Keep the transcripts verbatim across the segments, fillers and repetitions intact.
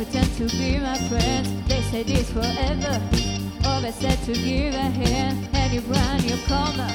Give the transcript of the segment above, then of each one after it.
pretend to be my friends. They say this forever. Always said to give a hand. Any brand new comer,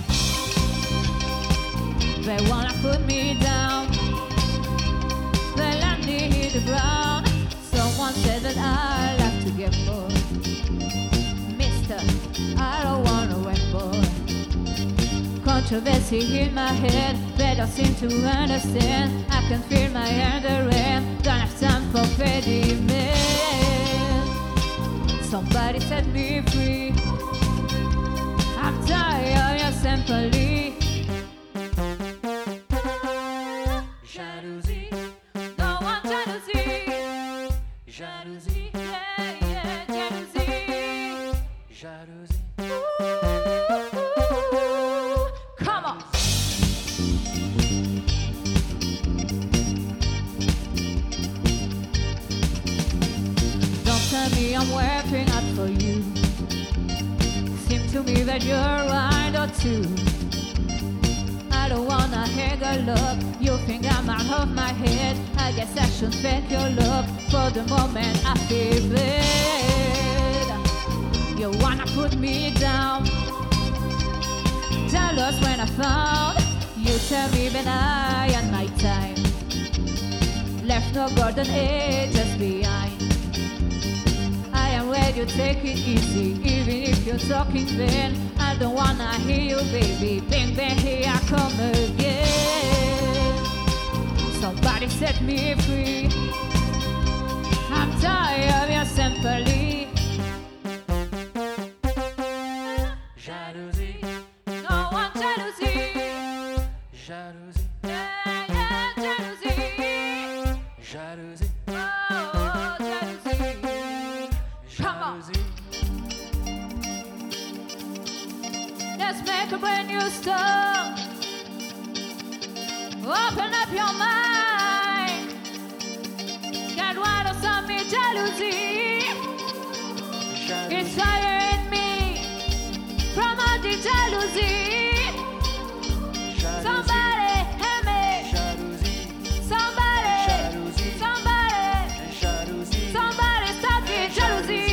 they wanna put me down. They land me hit the ground. Someone said that I like to get bored. Mister, I don't wanna wait boy. Controversy in my head, they don't seem to understand. I can feel my underwear, don't have time for petty men. Somebody set me free. I'm tired of your sympathy. Jalousie, No one jealousy. jalousie, Yeah, yeah, jealousy. jalousie. Ooh, come on. Don't tell me I'm working out for you. Seems to me that you're right or two. I don't wanna hang a look. You think I'm out of my head. I guess I should fake your look. For the moment I feel bad. You wanna put me down. Jealous when I found. You tell me when I had my time. Left no golden ages behind. I am ready to take it easy. Even if you're talking then I don't wanna hear you baby. Bang bang here I come again. Somebody set me free. I'm tired of your sympathy. Jalousie, No one jealousy. jalousie, Yeah, yeah, jealousy. jalousie, Oh, jealousy. Come on. jalousie. Let's make a brand new start. Open up your mind. Get rid of some me jealousy. It's fire in me. From all the jealousy. Somebody help me. jalousie, Somebody. jalousie, Somebody. jalousie, Somebody stop the jealousy.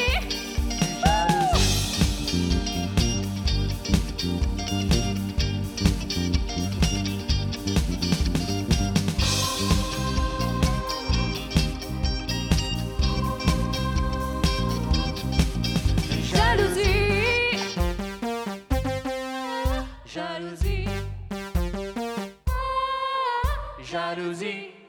Jalousie. jalousie, jalousie.